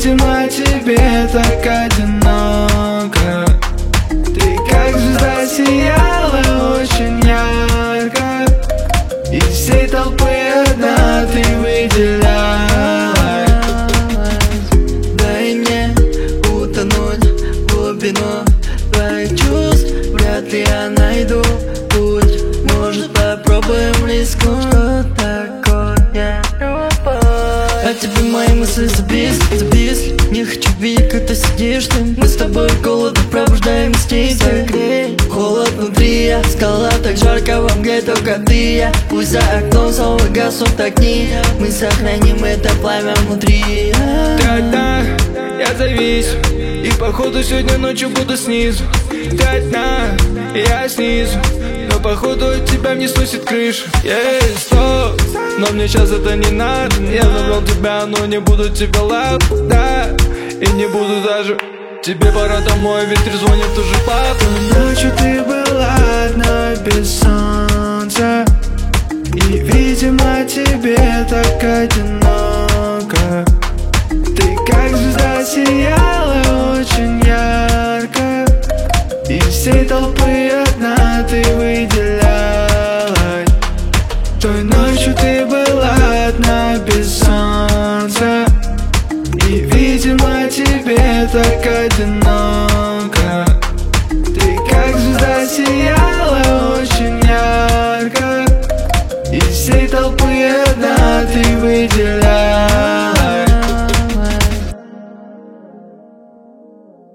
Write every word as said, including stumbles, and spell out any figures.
видимо, тебе так одиноко. Ты как звезда сияла очень ярко, из всей толпы одна ты выделялась. Дай мне утонуть в глубину твоих чувств, вряд ли я найду путь. Может, попробуем рискнуть? Что такое любовь? А тебе мои мысли зависли, зависли. Не хочу видеть, как ты сидишь ты. Мы с тобой голод пробуждаем инстинкт. Согрей холод внутри, я скала, так жарко во мгле, только ты и я. Пусть за окном снова гаснут огни, мы сохраним это пламя внутри. Ты одна, я завис, и походу сегодня ночью буду снизу. Ты одна, я снизу, но походу от тебя мне сносит крышу. Есть стоп, но мне сейчас это не надо. Я забрал тебя, но не буду тебя лапать, да. И не буду даже. Тебе пора домой, ведь трезвонит уже папа. Ночью ты была одна без солнца, и, видимо, тебе так одиноко. Ты как звезда сияла очень ярко, из всей толпы одна ты выделялась. Той ночью ты была одна без солнца, и, видимо, тебе так одиноко. Ты как звезда сияла очень ярко, из всей толпы одна ты выделялась.